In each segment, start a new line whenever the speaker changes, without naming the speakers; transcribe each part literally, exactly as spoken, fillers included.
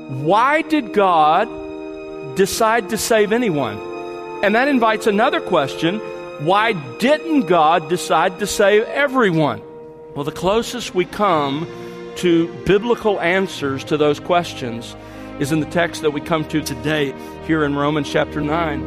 Why did God decide to save anyone? And that invites another question. Why didn't God decide to save everyone? Well, the closest we come to biblical answers to those questions is in the text that we come to today here in Romans chapter nine.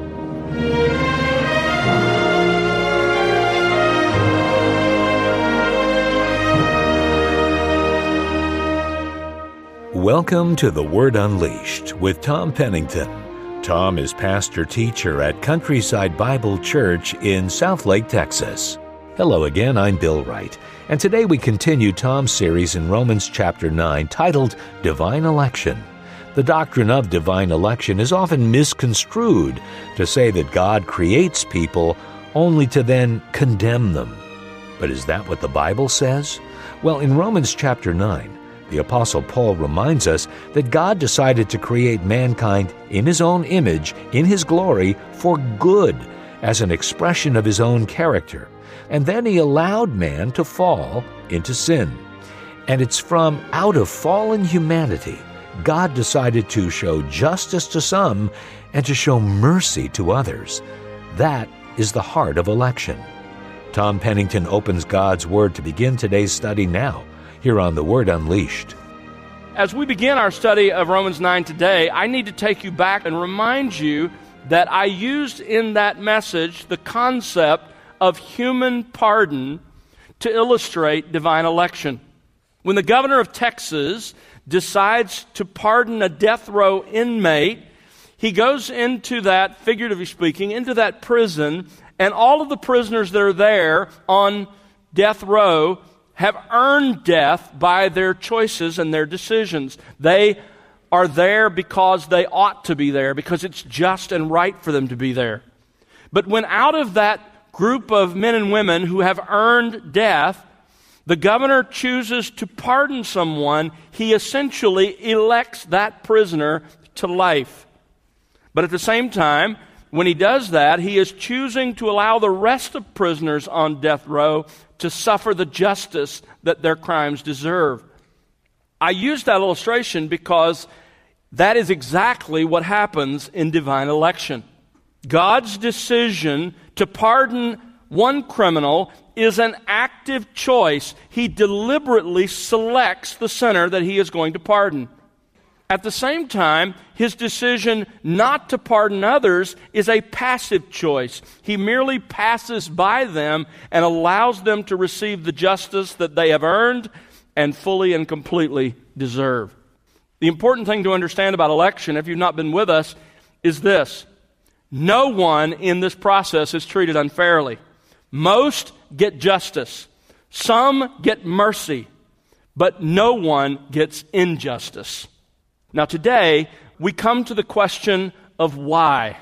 Welcome to The Word Unleashed with Tom Pennington. Tom is pastor-teacher at Countryside Bible Church in Southlake, Texas. Hello again, I'm Bill Wright, and today we continue Tom's series in Romans chapter nine titled Divine Election. The doctrine of divine election is often misconstrued to say that God creates people only to then condemn them. But is that what the Bible says? Well, in Romans chapter nine, the Apostle Paul reminds us that God decided to create mankind in His own image, in His glory, for good, as an expression of His own character. And then He allowed man to fall into sin. And it's from out of fallen humanity, God decided to show justice to some and to show mercy to others. That is the heart of election. Tom Pennington opens God's Word to begin today's study now, here on The Word Unleashed.
As we begin our study of Romans nine today, I need to take you back and remind you that I used in that message the concept of human pardon to illustrate divine election. When the governor of Texas decides to pardon a death row inmate, he goes into that, figuratively speaking, into that prison, and all of the prisoners that are there on death row have earned death by their choices and their decisions. They are there because they ought to be there, because it's just and right for them to be there. But when out of that group of men and women who have earned death, the governor chooses to pardon someone, he essentially elects that prisoner to life. But at the same time, when he does that, he is choosing to allow the rest of prisoners on death row to suffer the justice that their crimes deserve. I use that illustration because that is exactly what happens in divine election. God's decision to pardon one criminal is an active choice. He deliberately selects the sinner that he is going to pardon. At the same time, his decision not to pardon others is a passive choice. He merely passes by them and allows them to receive the justice that they have earned and fully and completely deserve. The important thing to understand about election, if you've not been with us, is this. No one in this process is treated unfairly. Most get justice. Some get mercy. But no one gets injustice. Now today, we come to the question of why.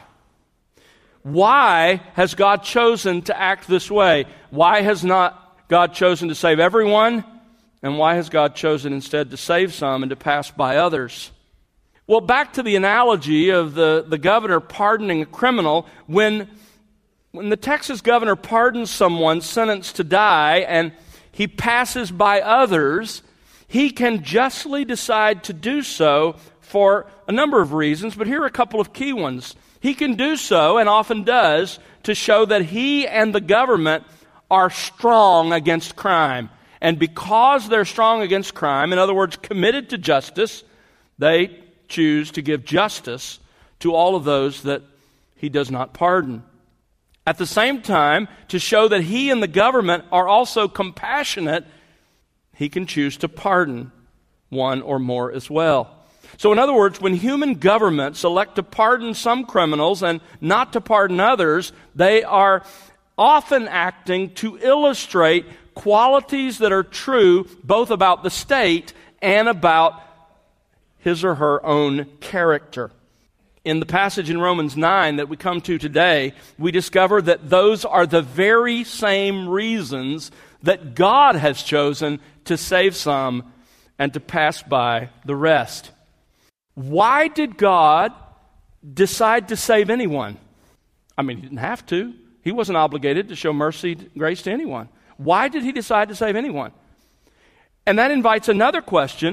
Why has God chosen to act this way? Why has not God chosen to save everyone? And why has God chosen instead to save some and to pass by others? Well, back to the analogy of the, the governor pardoning a criminal. When, when the Texas governor pardons someone sentenced to die and he passes by others, he can justly decide to do so for a number of reasons, but here are a couple of key ones. He can do so, and often does, to show that he and the government are strong against crime. And because they're strong against crime, in other words, committed to justice, they choose to give justice to all of those that he does not pardon. At the same time, to show that he and the government are also compassionate, he can choose to pardon one or more as well. So in other words, when human governments elect to pardon some criminals and not to pardon others, they are often acting to illustrate qualities that are true both about the state and about his or her own character. In the passage in Romans nine that we come to today, we discover that those are the very same reasons that God has chosen to save some and to pass by the rest. Why did God decide to save anyone? I mean, He didn't have to. He wasn't obligated to show mercy, grace to anyone. Why did He decide to save anyone? And that invites another question.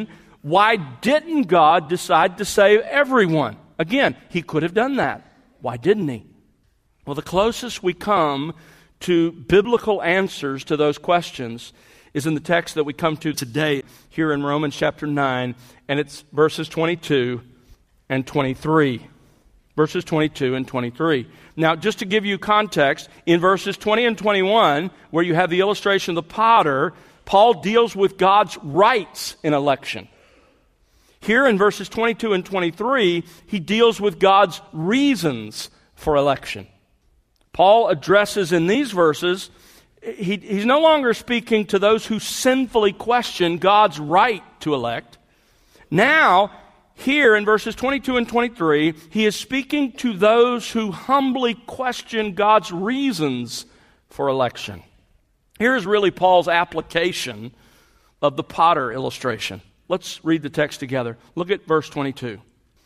Why didn't God decide to save everyone? Again, he could have done that. Why didn't he? Well, the closest we come to biblical answers to those questions is in the text that we come to today here in Romans chapter nine, and it's verses twenty-two and twenty-three. Verses twenty-two and twenty-three. Now, just to give you context, in verses twenty and twenty-one, where you have the illustration of the potter, Paul deals with God's rights in election. Here in verses twenty-two and twenty-three, he deals with God's reasons for election. Paul addresses in these verses, he, he's no longer speaking to those who sinfully question God's right to elect. Now, here in verses twenty-two and twenty-three, he is speaking to those who humbly question God's reasons for election. Here is really Paul's application of the potter illustration. Let's read the text together. Look at verse twenty-two.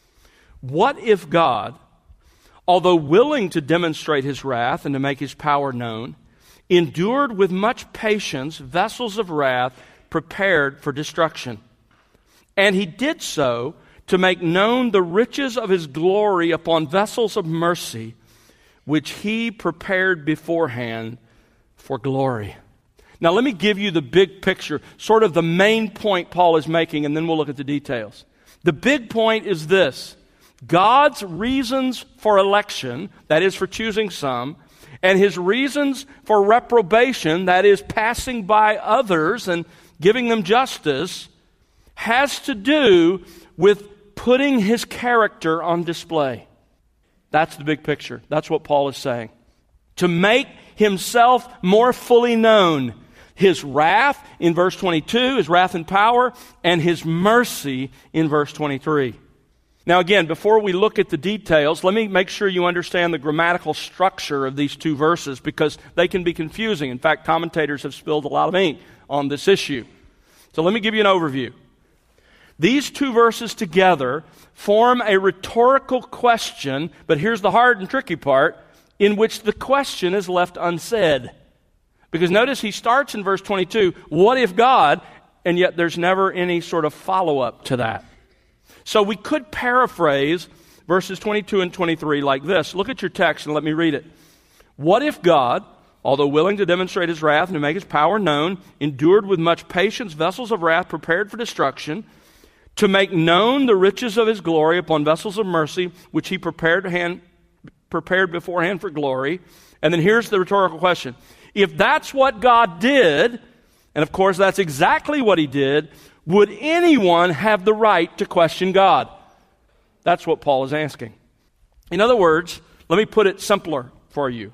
What if God, although willing to demonstrate his wrath and to make his power known, endured with much patience vessels of wrath prepared for destruction? And he did so to make known the riches of his glory upon vessels of mercy, which he prepared beforehand for glory. Now let me give you the big picture, sort of the main point Paul is making, and then we'll look at the details. The big point is this: God's reasons for election, that is for choosing some, and his reasons for reprobation, that is passing by others and giving them justice, has to do with putting his character on display. That's the big picture. That's what Paul is saying. To make himself more fully known. His wrath in verse twenty-two, his wrath and power, and his mercy in verse twenty-three. Now again, before we look at the details, let me make sure you understand the grammatical structure of these two verses, because they can be confusing. In fact, commentators have spilled a lot of ink on this issue. So let me give you an overview. These two verses together form a rhetorical question, but here's the hard and tricky part, in which the question is left unsaid. Because notice he starts in verse twenty-two, what if God, and yet there's never any sort of follow-up to that. So we could paraphrase verses twenty-two and twenty-three like this. Look at your text and let me read it. What if God, although willing to demonstrate his wrath and to make his power known, endured with much patience vessels of wrath prepared for destruction, to make known the riches of his glory upon vessels of mercy, which he prepared, hand, prepared beforehand for glory. And then here's the rhetorical question. If that's what God did, and of course that's exactly what he did, would anyone have the right to question God? That's what Paul is asking. In other words, let me put it simpler for you.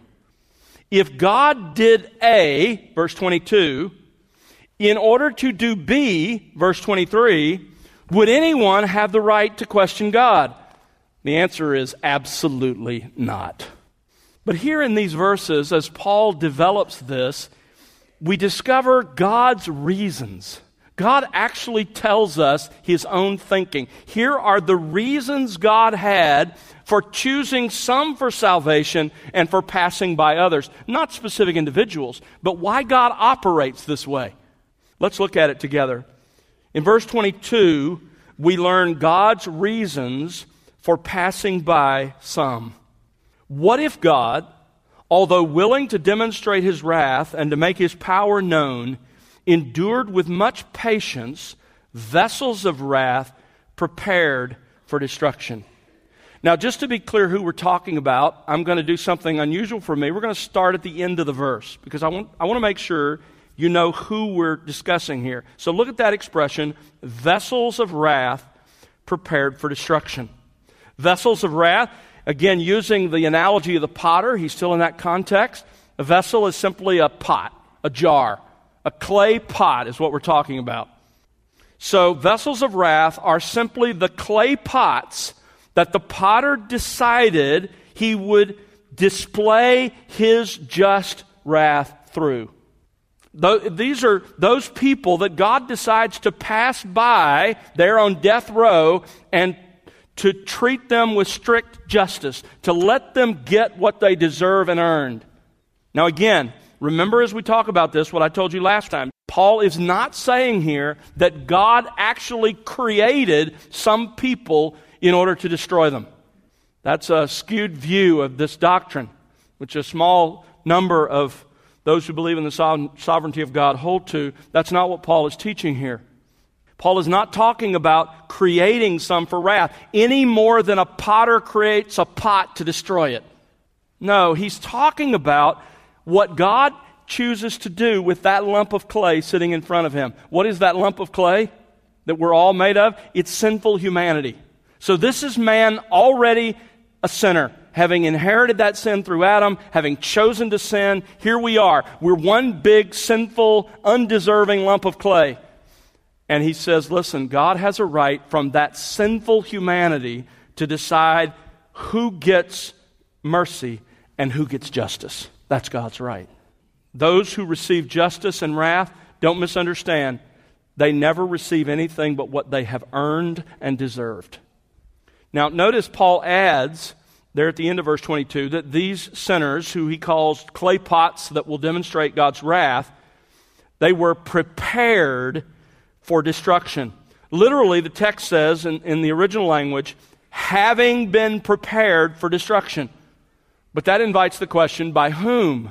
If God did A, verse twenty-two, in order to do B, verse twenty-three, would anyone have the right to question God? The answer is absolutely not. But here in these verses, as Paul develops this, we discover God's reasons. God actually tells us his own thinking. Here are the reasons God had for choosing some for salvation and for passing by others. Not specific individuals, but why God operates this way. Let's look at it together. In verse twenty-two, we learn God's reasons for passing by some. What if God, although willing to demonstrate his wrath and to make his power known, endured with much patience vessels of wrath prepared for destruction? Now, just to be clear who we're talking about, I'm going to do something unusual for me. We're going to start at the end of the verse, because I want, I want to make sure you know who we're discussing here. So look at that expression, vessels of wrath prepared for destruction. Vessels of wrath, again, using the analogy of the potter, he's still in that context. A vessel is simply a pot, a jar. A clay pot is what we're talking about. So vessels of wrath are simply the clay pots that the potter decided he would display his just wrath through. These are those people that God decides to pass by there on death row and to treat them with strict justice, to let them get what they deserve and earned. Now again, Remember, as we talk about this, what I told you last time. Paul is not saying here that God actually created some people in order to destroy them. That's a skewed view of this doctrine, which a small number of those who believe in the sovereignty of God hold to. That's not what Paul is teaching here. Paul is not talking about creating some for wrath any more than a potter creates a pot to destroy it. No, he's talking about what God chooses to do with that lump of clay sitting in front of him. What is that lump of clay that we're all made of? It's sinful humanity. So this is man already a sinner, having inherited that sin through Adam, having chosen to sin. Here we are. We're one big, sinful, undeserving lump of clay. And he says, listen, God has a right from that sinful humanity to decide who gets mercy and who gets justice. That's God's right. Those who receive justice and wrath, don't misunderstand, they never receive anything but what they have earned and deserved. Now, notice Paul adds there at the end of verse twenty-two that these sinners, who he calls clay pots that will demonstrate God's wrath, they were prepared for destruction. Literally, the text says in, in the original language, having been prepared for destruction. But that invites the question, by whom?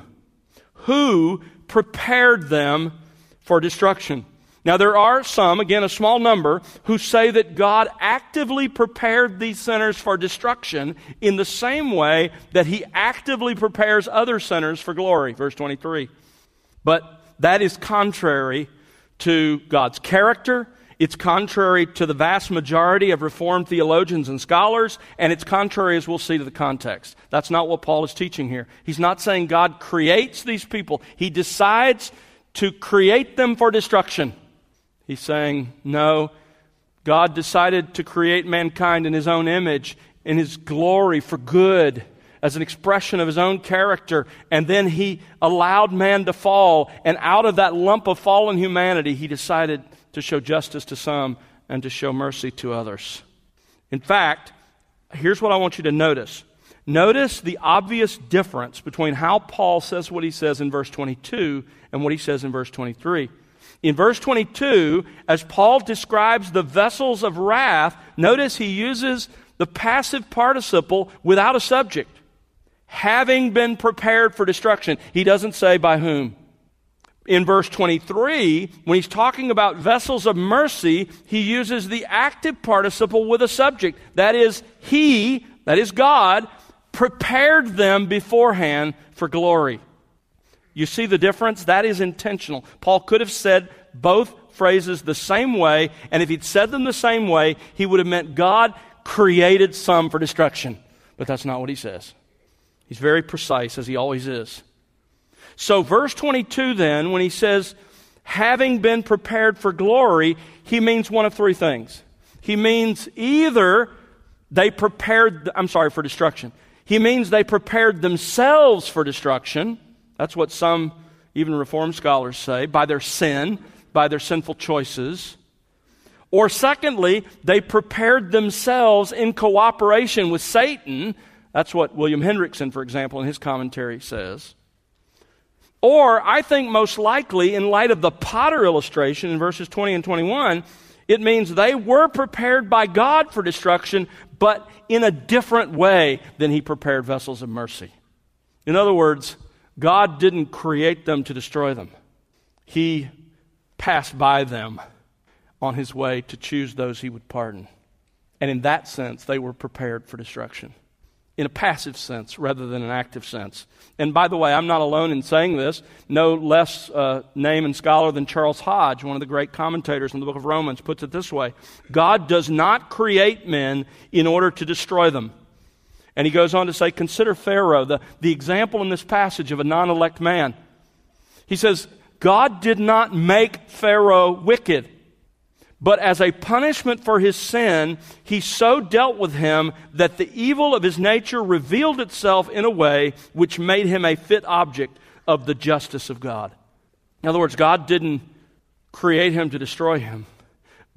Who prepared them for destruction? Now, there are some, again, a small number, who say that God actively prepared these sinners for destruction in the same way that he actively prepares other sinners for glory, verse twenty-three. But that is contrary to God's character. It's contrary to the vast majority of Reformed theologians and scholars, and it's contrary, as we'll see, to the context. That's not what Paul is teaching here. He's not saying God creates these people. He decides to create them for destruction. He's saying, no, God decided to create mankind in his own image, in his glory, for good, as an expression of his own character, and then he allowed man to fall, and out of that lump of fallen humanity, he decided to show justice to some and to show mercy to others. In fact, here's what I want you to notice. Notice the obvious difference between how Paul says what he says in verse twenty-two and what he says in verse twenty-three. In verse twenty-two, as Paul describes the vessels of wrath, notice he uses the passive participle without a subject. Having been prepared for destruction. He doesn't say by whom. In verse twenty-three, when he's talking about vessels of mercy, he uses the active participle with a subject. That is, he, that is God, prepared them beforehand for glory. You see the difference? That is intentional. Paul could have said both phrases the same way, and if he'd said them the same way, he would have meant God created some for destruction. But that's not what he says. He's very precise, as he always is. So verse twenty-two then, when he says, having been prepared for glory, he means one of three things. He means either they prepared, I'm sorry, for destruction. He means they prepared themselves for destruction. That's what some, even Reformed scholars say, by their sin, by their sinful choices. Or secondly, they prepared themselves in cooperation with Satan. That's what William Hendrickson, for example, in his commentary says. Or, I think most likely, in light of the potter illustration in verses twenty and twenty-one, it means they were prepared by God for destruction, but in a different way than he prepared vessels of mercy. In other words, God didn't create them to destroy them. He passed by them on his way to choose those he would pardon. And in that sense, they were prepared for destruction. In a passive sense rather than an active sense. And by the way, I'm not alone in saying this. No less uh, name and scholar than Charles Hodge, one of the great commentators in the book of Romans, puts it this way. God does not create men in order to destroy them. And he goes on to say, consider Pharaoh, the, the example in this passage of a non-elect man. He says, God did not make Pharaoh wicked. But as a punishment for his sin, he so dealt with him that the evil of his nature revealed itself in a way which made him a fit object of the justice of God. In other words, God didn't create him to destroy him, but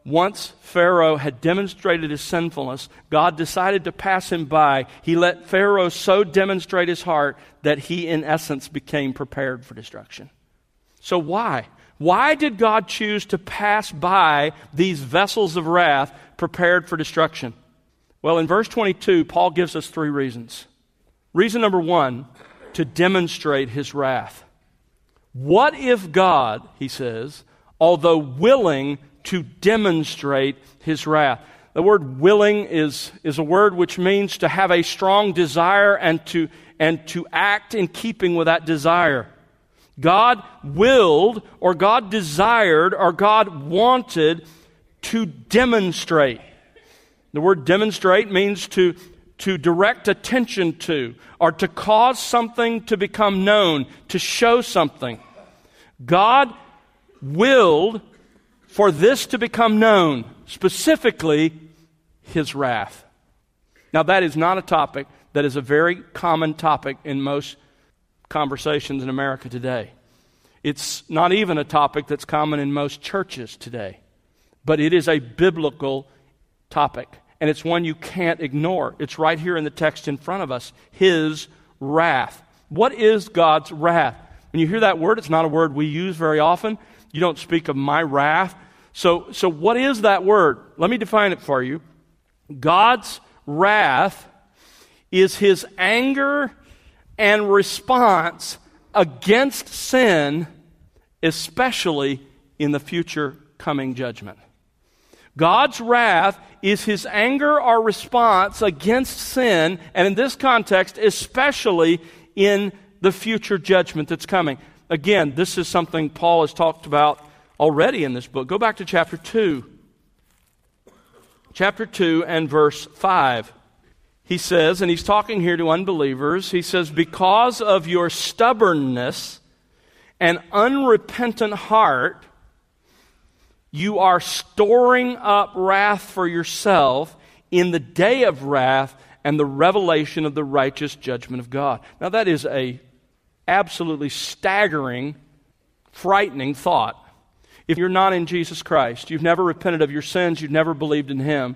once Pharaoh had demonstrated his sinfulness, God decided to pass him by. He let Pharaoh so demonstrate his heart that he, in essence, became prepared for destruction. So why? Why did God choose to pass by these vessels of wrath prepared for destruction? Well, in verse twenty-two, Paul gives us three reasons. Reason number one, to demonstrate his wrath. What if God, he says, although willing to demonstrate his wrath? The word willing is, is a word which means to have a strong desire and to, and to act in keeping with that desire. God willed, or God desired, or God wanted to demonstrate. The word demonstrate means to, to direct attention to, or to cause something to become known, to show something. God willed for this to become known, specifically his wrath. Now, that is not a topic that is a very common topic in most conversations in America today. It's not even a topic that's common in most churches today. But it is a biblical topic, and it's one you can't ignore. It's right here in the text in front of us, his wrath. What is God's wrath? When you hear that word, it's not a word we use very often. You don't speak of my wrath. So, so what is that word? Let me define it for you. God's wrath is his anger and response against sin, especially in the future coming judgment. God's wrath is his anger or response against sin, and in this context, especially in the future judgment that's coming. Again, this is something Paul has talked about already in this book. Go back to chapter two. Chapter two and verse five. He says, and he's talking here to unbelievers, he says, because of your stubbornness and unrepentant heart, you are storing up wrath for yourself in the day of wrath and the revelation of the righteous judgment of God. Now that is a absolutely staggering, frightening thought. If you're not in Jesus Christ, you've never repented of your sins, you've never believed in him,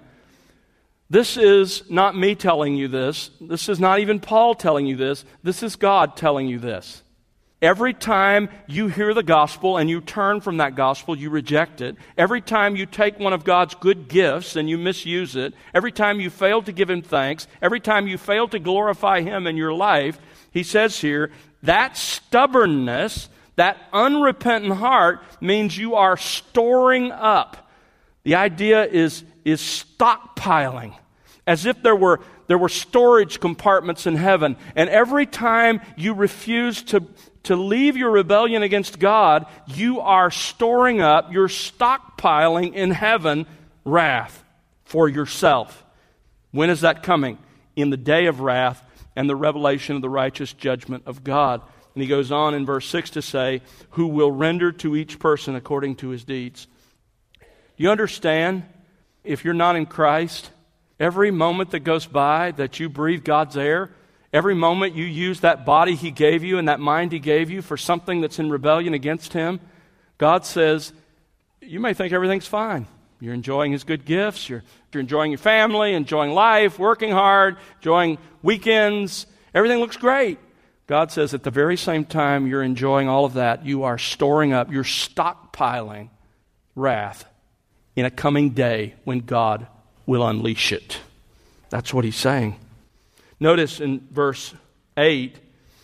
this is not me telling you this. This is not even Paul telling you this. This is God telling you this. Every time you hear the gospel and you turn from that gospel, you reject it. Every time you take one of God's good gifts and you misuse it, every time you fail to give him thanks, every time you fail to glorify him in your life, he says here, that stubbornness, that unrepentant heart means you are storing up. The idea is, is stockpiling, as if there were, there were storage compartments in heaven. And every time you refuse to, to leave your rebellion against God, you are storing up, you're stockpiling in heaven wrath for yourself. When is that coming? In the day of wrath and the revelation of the righteous judgment of God. And he goes on in verse six to say, who will render to each person according to his deeds. Do you understand? If you're not in Christ, every moment that goes by that you breathe God's air, every moment you use that body he gave you and that mind he gave you for something that's in rebellion against him, God says, you may think everything's fine. You're enjoying his good gifts, you're, you're enjoying your family, enjoying life, working hard, enjoying weekends, everything looks great. God says at the very same time you're enjoying all of that, you are storing up, you're stockpiling wrath in a coming day when God will unleash it. That's what he's saying. Notice in verse eight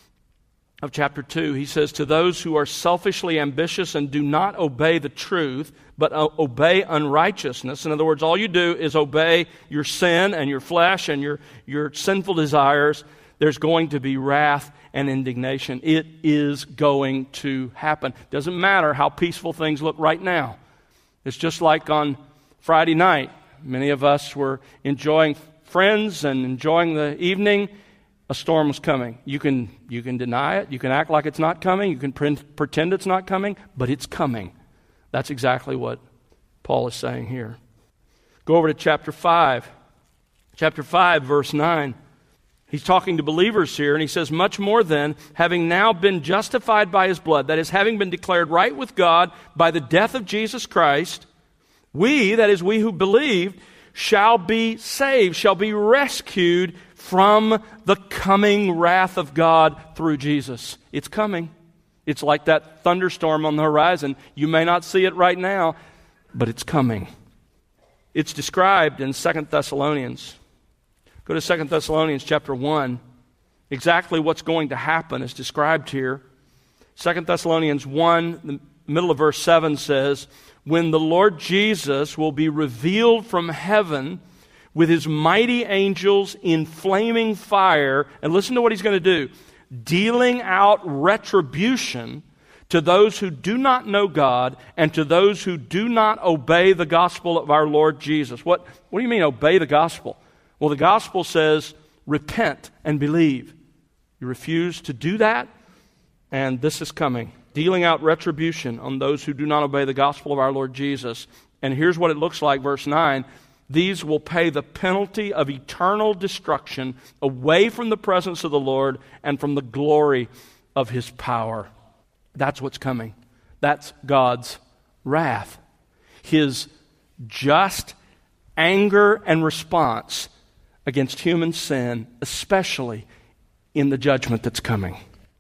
of chapter two, he says, to those who are selfishly ambitious and do not obey the truth, but uh, obey unrighteousness. In other words, all you do is obey your sin and your flesh and your, your sinful desires. There's going to be wrath and indignation. It is going to happen. Doesn't matter how peaceful things look right now. It's just like on Friday night. Many of us were enjoying friends and enjoying the evening. A storm was coming. You can, you can deny it. You can act like it's not coming. You can pre- pretend it's not coming, but it's coming. That's exactly what Paul is saying here. Go over to chapter five. Chapter five, verse nine. He's talking to believers here, and he says, much more then, having now been justified by his blood, that is, having been declared right with God by the death of Jesus Christ, We, that is, we who believe, shall be saved, shall be rescued from the coming wrath of God through Jesus. It's coming. It's like that thunderstorm on the horizon. You may not see it right now, but it's coming. It's described in Second Thessalonians. Go to Second Thessalonians chapter one. Exactly what's going to happen is described here. Second Thessalonians one, the middle of verse seven says, when the Lord Jesus will be revealed from heaven with his mighty angels in flaming fire, and listen to what he's going to do, dealing out retribution to those who do not know God and to those who do not obey the gospel of our Lord Jesus. What, what do you mean obey the gospel? Well, the gospel says repent and believe. You refuse to do that, and this is coming. Dealing out retribution on those who do not obey the gospel of our Lord Jesus. And here's what it looks like, verse nine. These will pay the penalty of eternal destruction away from the presence of the Lord and from the glory of his power. That's what's coming. That's God's wrath. His just anger and response against human sin, especially in the judgment that's coming.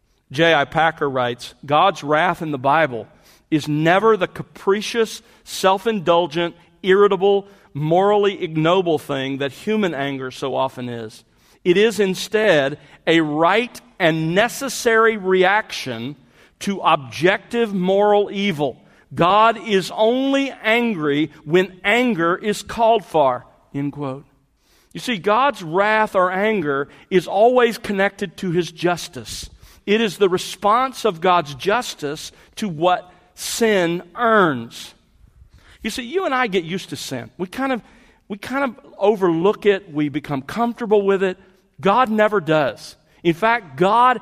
J I Packer writes, God's wrath in the Bible is never the capricious, self-indulgent, irritable, morally ignoble thing that human anger so often is. It is instead a right and necessary reaction to objective moral evil. God is only angry when anger is called for, end quote. You see, God's wrath or anger is always connected to his justice. It is the response of God's justice to what sin earns. You see, you and I get used to sin. We kind of, we kind of overlook it. We become comfortable with it. God never does. In fact, God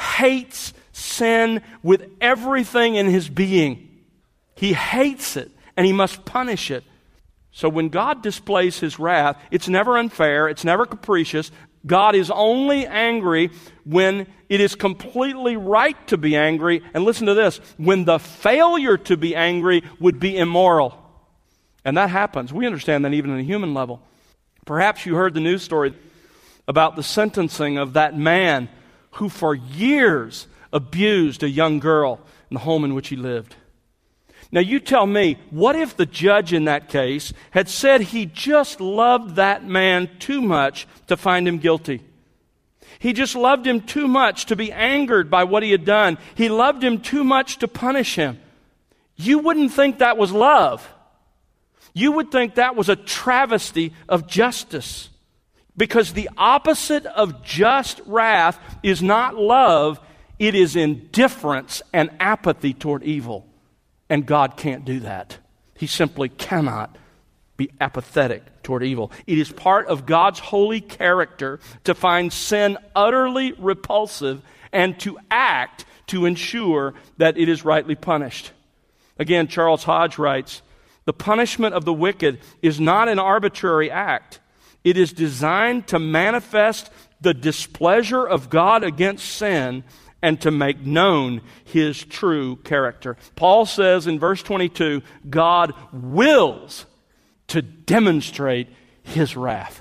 hates sin with everything in his being. He hates it, and he must punish it. So when God displays his wrath, it's never unfair, it's never capricious. God is only angry when it is completely right to be angry. And listen to this, when the failure to be angry would be immoral. And that happens. We understand that even on a human level. Perhaps you heard the news story about the sentencing of that man who for years abused a young girl in the home in which he lived. Now you tell me, what if the judge in that case had said he just loved that man too much to find him guilty? He just loved him too much to be angered by what he had done. He loved him too much to punish him. You wouldn't think that was love. You would think that was a travesty of justice. Because the opposite of just wrath is not love, it is indifference and apathy toward evil. And God can't do that. He simply cannot be apathetic toward evil. It is part of God's holy character to find sin utterly repulsive and to act to ensure that it is rightly punished. Again, Charles Hodge writes, the punishment of the wicked is not an arbitrary act. It is designed to manifest the displeasure of God against sin and to make known his true character. Paul says in verse twenty-two, God wills to demonstrate his wrath.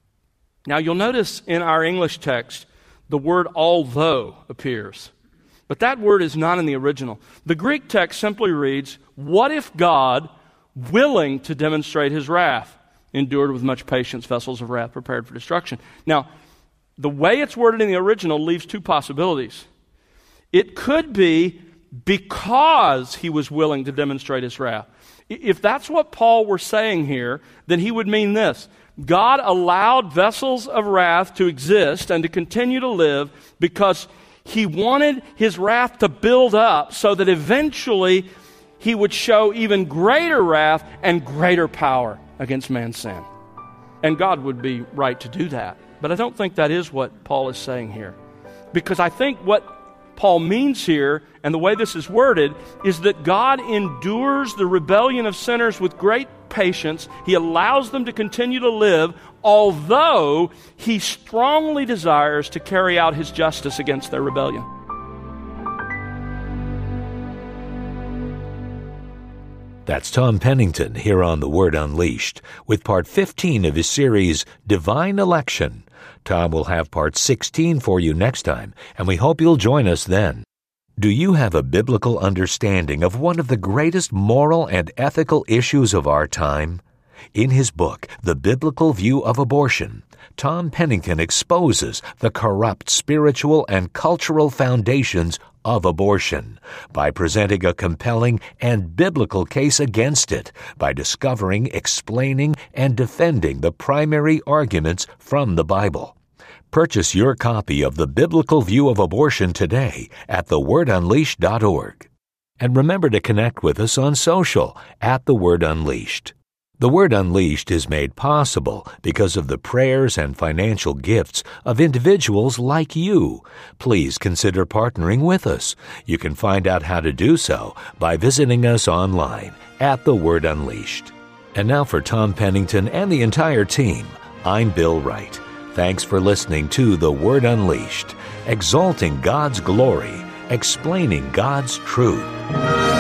Now you'll notice in our English text, the word although appears. But that word is not in the original. The Greek text simply reads, what if God, willing to demonstrate his wrath, endured with much patience vessels of wrath prepared for destruction? Now, the way it's worded in the original leaves two possibilities. It could be because he was willing to demonstrate his wrath. If that's what Paul were saying here, then he would mean this. God allowed vessels of wrath to exist and to continue to live because he wanted his wrath to build up so that eventually he would show even greater wrath and greater power against man's sin. And God would be right to do that. But I don't think that is what Paul is saying here. Because I think what Paul means here, and the way this is worded, is that God endures the rebellion of sinners with great patience. He allows them to continue to live, although he strongly desires to carry out his justice against their rebellion.
That's Tom Pennington here on The Word Unleashed with part fifteen of his series, Divine Election. Tom will have part sixteen for you next time, and we hope you'll join us then. Do you have a biblical understanding of one of the greatest moral and ethical issues of our time? In his book, The Biblical View of Abortion, Tom Pennington exposes the corrupt spiritual and cultural foundations of abortion by presenting a compelling and biblical case against it, by discovering, explaining, and defending the primary arguments from the Bible. Purchase your copy of The Biblical View of Abortion today at the word unleashed dot org. And remember to connect with us on social at The Word Unleashed. The Word Unleashed is made possible because of the prayers and financial gifts of individuals like you. Please consider partnering with us. You can find out how to do so by visiting us online at The Word Unleashed. And now for Tom Pennington and the entire team, I'm Bill Wright. Thanks for listening to The Word Unleashed, exalting God's glory, explaining God's truth.